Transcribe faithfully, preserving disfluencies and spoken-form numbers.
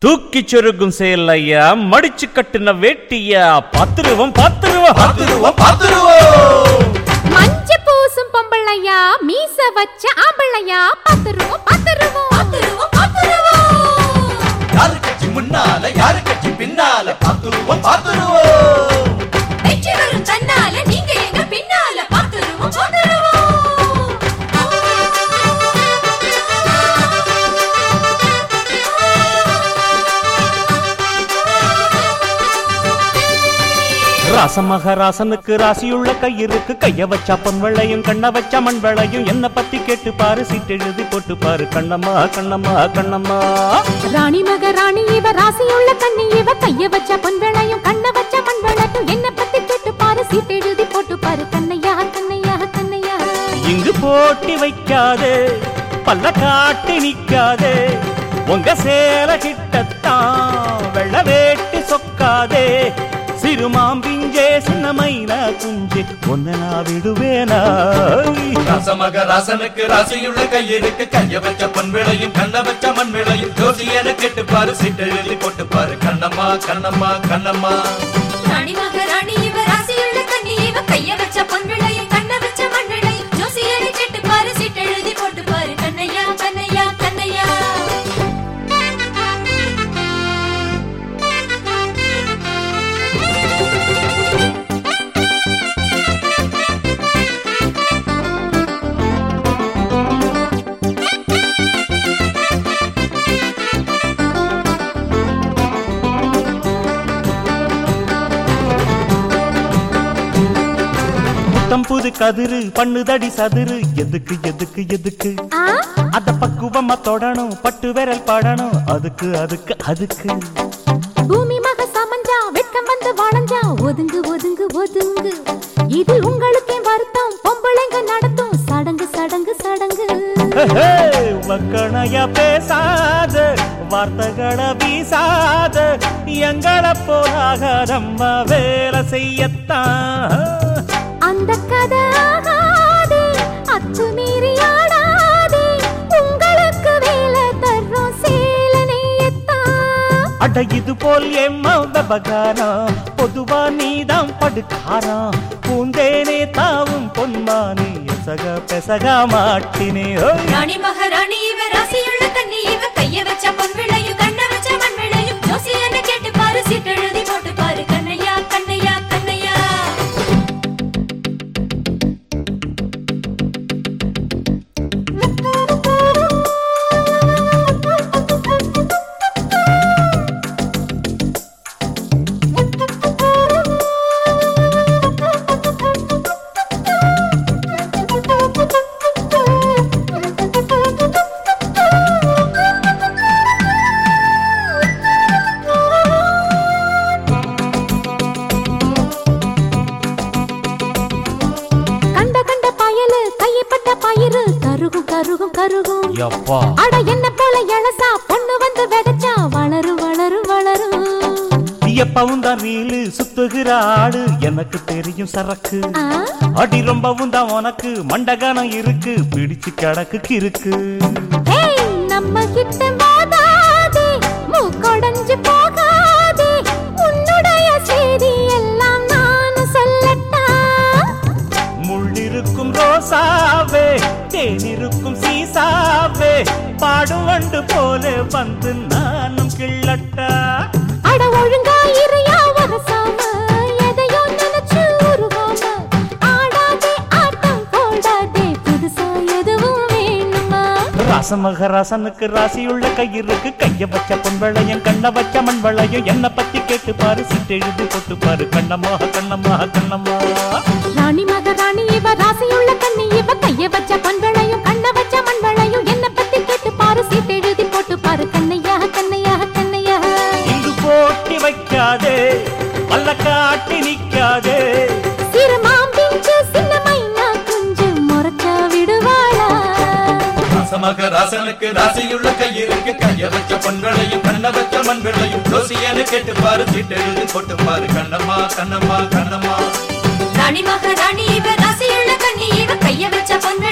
தூக்கி சொருகும் செயலையா மடிச்சு கட்டுன வேட்டியா பத்துருவம் பத்துருவம் பத்துருவம் பத்துருவம் மஞ்ச பூசும் பொம்பளையா மீச வச்ச ஆம்பளையா பத்துருவம் பத்துருவம் பத்துருவம் பத்துருவம் யாரு கட்சி முன்னால யாரு கட்சி பின்னால பத்துருவம் பத்துருவம் வெற்றி வரும் தன்னால நீங்க எங்க பின்னால பத்துருவம் பத்துருவம் ராசமகராசனுக்கு ராசியுள்ள கையிருக்கு கைய வச்சா பொன் வெள்ளையும் கண்ண வச்சா மண் வெள்ளையும் என்ன பத்தி கேட்டு பாரு சீட்டு எழுதி போட்டு பாரு கண்ணம்மா கண்ணம்மா கண்ணம்மா ராணி மக ராணி இவ ராசியுள்ள கண்ணி இவ கைய வச்சா பொன் வெள்ளையும் கண்ண வச்சா மண் வெள்ளையும் என்ன பத்தி கேட்டு பாரு சீட்டு எழுதி போட்டு பாரு கண்ணையா கண்ணையா கண்ணையா இங்கு போட்டி வைக்காதே பல்ல காட்டி நிக்காதே உங்க சேல கிட்டத்தான் வெள்ள வேட்டி சொக்காதே சிறுமாம்பிஞ்சே சின்னமைனா குஞ்சே ஒன்ன நான் விடுவேனா ராசமக ராசனுக்கு ராசியுள்ள கையிருக்கு கைய வச்ச பொன் விளையும் கண்ண வச்ச மண் விளையும் ஜோசியன கேட்டு பாரு சீட்டு எழுதி போட்டு பாரு கண்ணம்மா கண்ணம்மா கண்ணம்மா ராணி மக ராணி இவ ராசியுள்ள கண்ணி இவ கைய வச்ச பொன் விளையும் கண்ண வச்ச மண் விளையும் ஜோசியனை கேட்டு பாரு சீட்டு எழுதி போட்டு பாரு கண்ணையா கண்ணையா கண்ணையா புது கதிரு பண்ணுதடி சதுரு எதுக்கு எதுக்கு எதுக்கு அத பக்குவமா தொடணும் பட்டு விரல் படணும் அதுக்கு அதுக்கு அதுக்கு பூமி மக சமஞ்சா வெட்கம் வந்து வளைஞ்சா ஒதுங்கு ஒதுங்கு ஒதுங்கு இது உங்களுக்கே வருத்தம் பொம்பளைங்க நடத்தும் சடங்கு சடங்கு சடங்கு வக்கணையா பேசாத வார்த்தைகளை வீசாத எங்களை போலாகாதம்மா வேலை செய்யத்தான் அந்த கதை ஆகாதே அத்து மீறி ஆடாதே உங்களுக்கு வேலை தர்றோம் சேல நெய்யத்தான் அட இது போல் எம்மா விவகாரம் பொதுவா நீதான் படுக்காராம் பூந்தேனே தாவும் பொன்மானே எசக பெசக மாட்டினே ராணி மகாராணி இவ ராசியுள்ள கண்ணி இவ கைய வச்ச பொன் விளையும் கண்ண வச்ச மண் விளையும் ஜோசியனை கேட்டு பாரு சீட்டு எழுதி போட்டு பாரு கண்ணையா கண்ணையா கண்ணையா அட என்ன போல எலசா பொண்ணு வந்து வெதச்சா வளரும் வளரும் வளரும் எப்பவும் தான் ரீலு சுத்துகிற ஆடு எனக்கு தெரியும் சரக்கு அடி ரொம்பவும் தான் உனக்கு மண்டகானம் இருக்கு பிடிச்சு கிடக்கு கிறுக்கு நம்ம கிட்ட வாதாதே மூக்கொடைஞ்சு போகாதே உன்னுடைய செய்தி எல்லாம் நான் சொல்லட்டா முள்ளிருக்கும் ரோசாவே தேனிருக்கும் சீசாவே பாடுவண்டு போல வந்து நானும் கிள்ளட்டா அட ஒழுங்கா இறையா வரசாம எதையோ நினைச்சு உருவாம ஆடாதே ஆட்டம் போடாதே புதுசா எதுவும் வேணுமா ராசமகராசனுக்கு ராசியுள்ள கையிருக்கு கைய வச்ச பொன் வெள்ளையும் கண்ண வச்ச மண் வெள்ளையும் என்ன பத்தி கேட்டு பாரு சீட்டு எழுதி போட்டு பாரு கண்ணம்மா கண்ணம்மா கண்ணம்மா ராணி மக ராணி இவ ராசியுள்ள கண்ணி இவ கைய வச்ச பொன் வெள்ளையும் கண்ண வச்ச மண் வெள்ளையும் என்ன பத்தி கேட்டு பாரு சீட்டு எழுதி போட்டு பாரு கண்ணையா கண்ணையா கண்ணையா இங்கு போட்டி வைக்காதே பல்ல காட்டி நிக்காதே சிறுமாம்பிஞ்சு சின்னமைனா கொஞ்சம் முறைச்சா விடுவாளா ராசமக ராசனுக்கு ராசியுள்ள கையிருக்கு கைய வச்ச பொன் விளையும் கண்ண வச்ச மண் விளையும் ஜோசியன கேட்டு பாரு சீட்டு எழுதி போட்டு பாரு கண்ணம்மா கண்ணம்மா கண்ணம்மா ராணி மக ராணி இவ ராசியுள்ள கண்ணி இவ கைய வச்ச பொன்